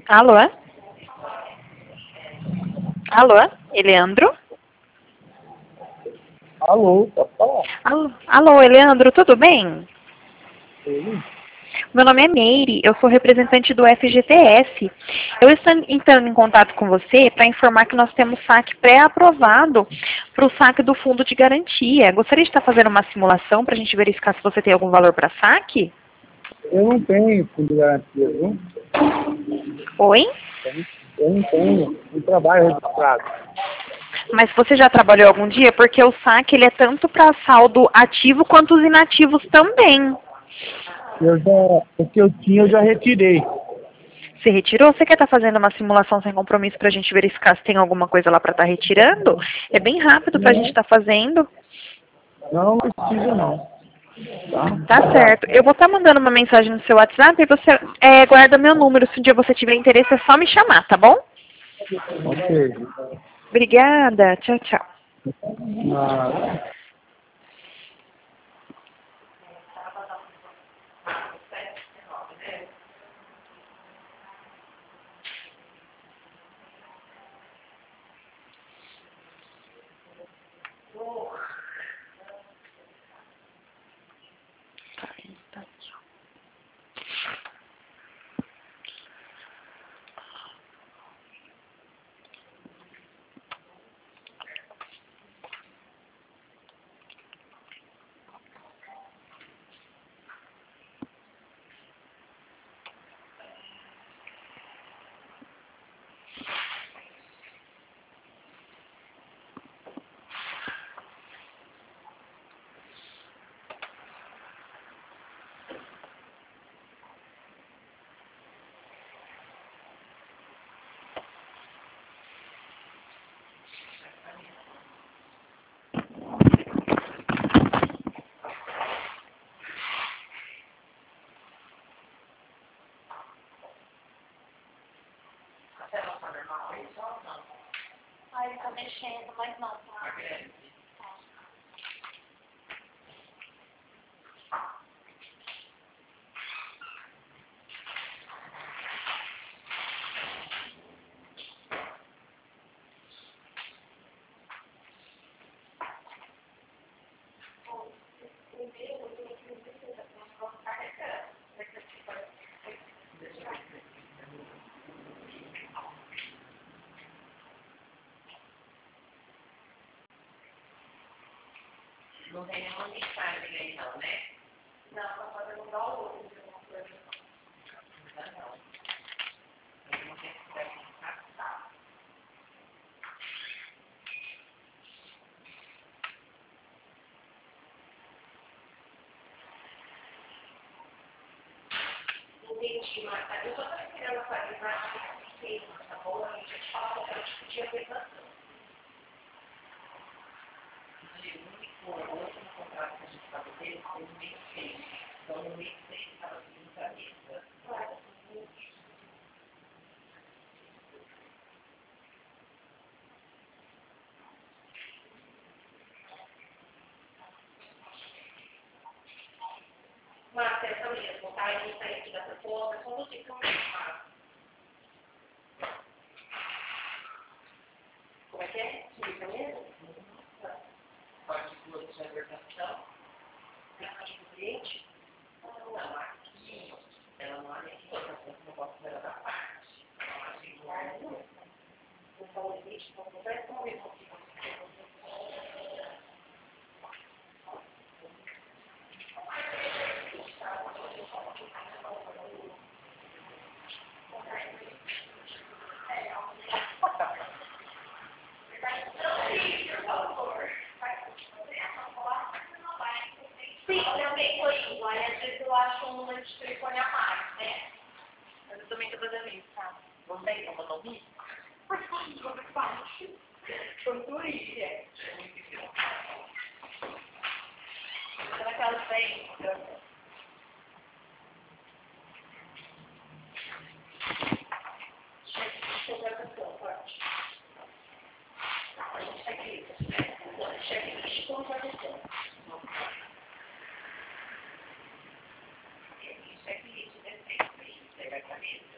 Alô? Alô? Eleandro? Alô, pode falar? Alô, Eleandro, tudo bem? Sim. Meu nome é Meire, eu sou representante do FGTS. Eu estou entrando em contato com você para informar que nós temos saque pré-aprovado para o saque do fundo de garantia. Gostaria de estar fazendo uma simulação para a gente verificar se você tem algum valor para saque? Eu não tenho fundo de garantia, viu? Oi? Eu não tenho. Eu trabalho registrado. Mas você já trabalhou algum dia? Porque o saque ele é tanto para saldo ativo quanto os inativos também. O que eu tinha, eu já retirei. Você retirou? Você quer estar fazendo uma simulação sem compromisso para a gente verificar se tem alguma coisa lá para estar retirando? É bem rápido para a gente Não, estar fazendo. não precisa não. Tá? Tá certo. Eu vou estar mandando uma mensagem no seu WhatsApp e você guarda meu número. Se um dia você tiver interesse, é só me chamar, tá bom? Ok. Obrigada. Tchau, tchau. Ah, Ele tá mexendo, mas não, tá? Não tem nenhuma mensagem aí não, né? Não, tá fazendo um download de alguma coisa. Não. Eu não sei se vai passar. Entendi, Marta. Eu só estava querendo atualizar a receita, tá bom? A gente te fala qualquer tipo de aplicação. O último contrato que a gente estava tendo foi no mês 6. Então, no mês 6 estava subindo para a mesa. Claro. Marta, essa mesmo, tá? A gente sai aqui dessa conta, só você que eu me faço. Como é que é? Explica mesmo? Parte 2 de abertação. Na parte do cliente? Não, aqui, ela não é aqui, eu não posso ver da parte. Ela acha que não é. Não fala limite, não conversa, vamos ver aqui. Sim, eu também tô indo. Aí às vezes eu acho um número de telefone a mais, né? Mas eu também tô fazendo isso, tá? Não tem como não vir? Torturia. Será que elas vêm? Checklist, forte. Checklist, conversação. Checklist, defeito, pegar a cabeça.